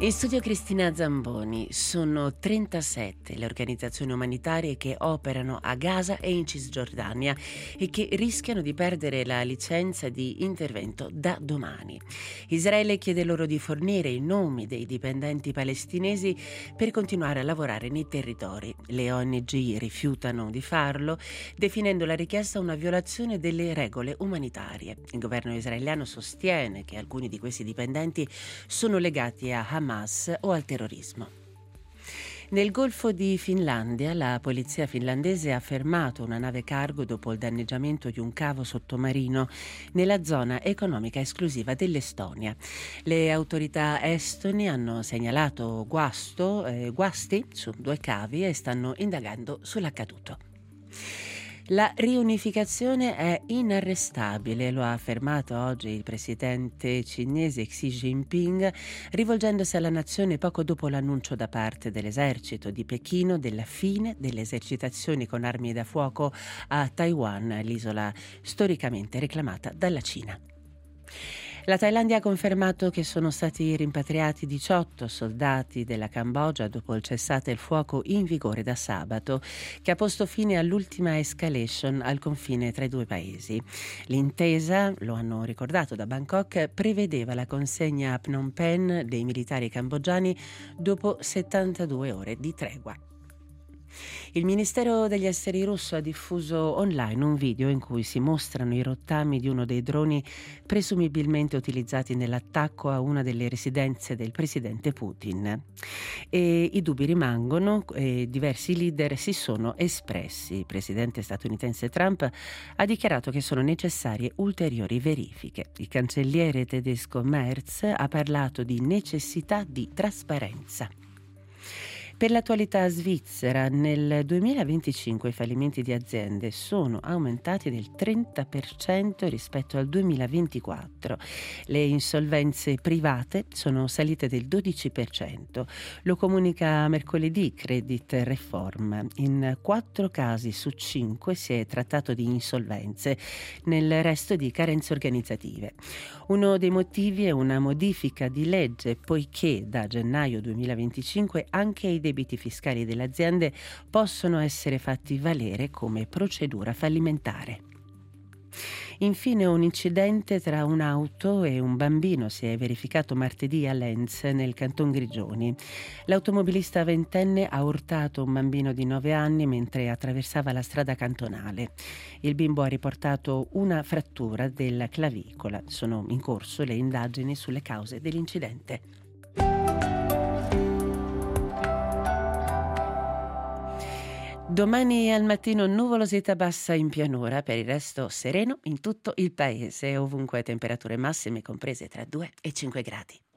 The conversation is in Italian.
In studio Cristina Zamboni. Sono 37 le organizzazioni umanitarie che operano a Gaza e in Cisgiordania e che rischiano di perdere la licenza di intervento da domani. Israele chiede loro di fornire i nomi dei dipendenti palestinesi per continuare a lavorare nei territori. Le ONG rifiutano di farlo, definendo la richiesta una violazione delle regole umanitarie. Il governo israeliano sostiene che alcuni di questi dipendenti sono legati a Hamas o al terrorismo. Nel Golfo di Finlandia la polizia finlandese ha fermato una nave cargo dopo il danneggiamento di un cavo sottomarino nella zona economica esclusiva dell'Estonia. Le autorità estoni hanno segnalato guasti su 2 cavi e stanno indagando sull'accaduto. La riunificazione è inarrestabile, lo ha affermato oggi il presidente cinese Xi Jinping, rivolgendosi alla nazione poco dopo l'annuncio da parte dell'esercito di Pechino della fine delle esercitazioni con armi da fuoco a Taiwan, l'isola storicamente reclamata dalla Cina. La Thailandia ha confermato che sono stati rimpatriati 18 soldati della Cambogia dopo il cessate il fuoco in vigore da sabato, che ha posto fine all'ultima escalation al confine tra i 2 paesi. L'intesa, lo hanno ricordato da Bangkok, prevedeva la consegna a Phnom Penh dei militari cambogiani dopo 72 ore di tregua. Il Ministero degli Esteri russo ha diffuso online un video in cui si mostrano i rottami di uno dei droni presumibilmente utilizzati nell'attacco a una delle residenze del presidente Putin. E i dubbi rimangono e diversi leader si sono espressi. Il presidente statunitense Trump ha dichiarato che sono necessarie ulteriori verifiche. Il cancelliere tedesco Merz ha parlato di necessità di trasparenza. Per l'attualità svizzera, nel 2025 i fallimenti di aziende sono aumentati del 30% rispetto al 2024. Le insolvenze private sono salite del 12%. Lo comunica mercoledì Credit Reform. In 4 casi su 5 si è trattato di insolvenze, nel resto di carenze organizzative. Uno dei motivi è una modifica di legge, poiché da gennaio 2025 anche i debiti fiscali delle aziende possono essere fatti valere come procedura fallimentare. Infine, un incidente tra un'auto e un bambino si è verificato martedì a Lenz, nel canton Grigioni. L'automobilista ventenne ha urtato un bambino di 9 anni mentre attraversava la strada cantonale. Il bimbo ha riportato una frattura della clavicola. Sono in corso le indagini sulle cause dell'incidente. Domani al mattino nuvolosità bassa in pianura, per il resto sereno in tutto il paese, ovunque temperature massime comprese tra 2 e 5 gradi.